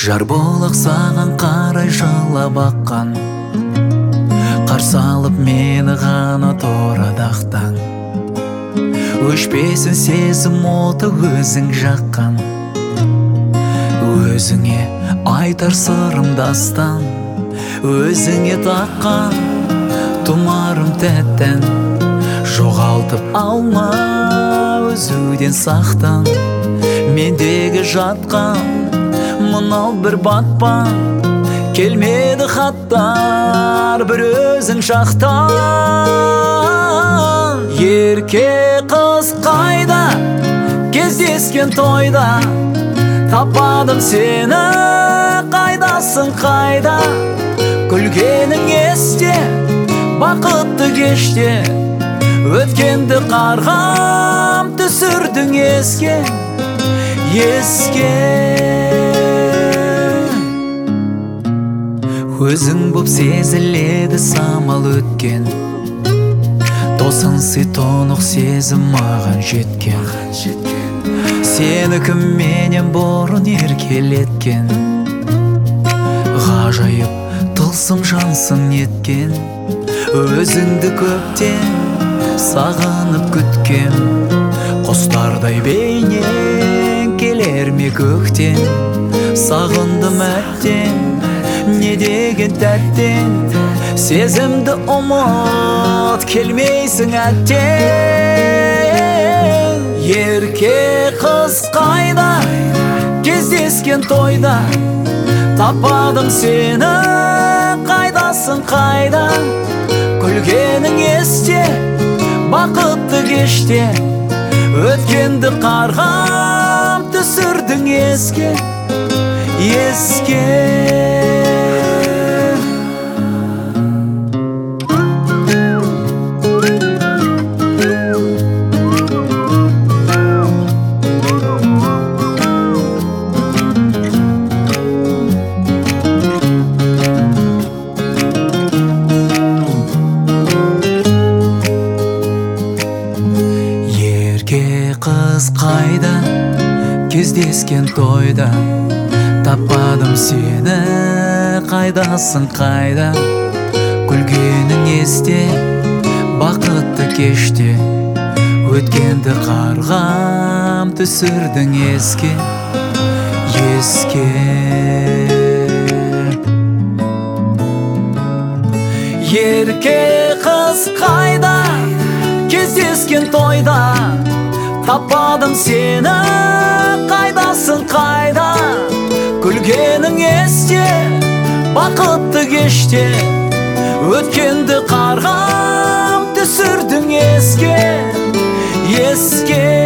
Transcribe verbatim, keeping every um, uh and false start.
Жар болақ саған қарай жылап аққан, қарсы алып мені ғана торадақтан. Өшпесін сезім оты өзің жаққан, өзіңе айтар сырым дастан. Өзіңе таққан тұмарым тәттен, жоғалтып алма өзуден сақтан. Мендегі жатқан мынау бір батпан, келмеді хаттар бір өзің жақтан. Ерке қыз қайда, кездескен тойда, таппадым сені, қайдасың қайда? Күлгенің есте, бақытты кеште, өткенді қарғам түсірдің еске, еске. Өзің боп сезіледі самал өткен, тосын тұнық сезім маған жеткен. Сені кім менен бұрын еркелеткен, ғажайып тылсым жансың неткен. Өзіңді көптен сағынып күткен, құстардай бейнең келер ме көктен. Сағындым әттен, не деген тәттен, сезімді ұмыт келмейсің әттен. Ерке қыз қайда, кездескен тойда, таппадым сені, қайдасың қайда? Күлгенің есте, бақытты кеште, өткенді қарғам түсірдің еске, еске. Қыз қайда, кездескен тойда, таппадым сені, қайдасың қайда? Күлгенің есте, бақытты кеште, өткенді қарғам түсірдің еске, еске. Ерке қыз қайда, кездескен тойда, таппадым сені, қайдасың қайда? Күлгенің есте, бақытты кеште, өткенді қарғам түсірдің еске, еске.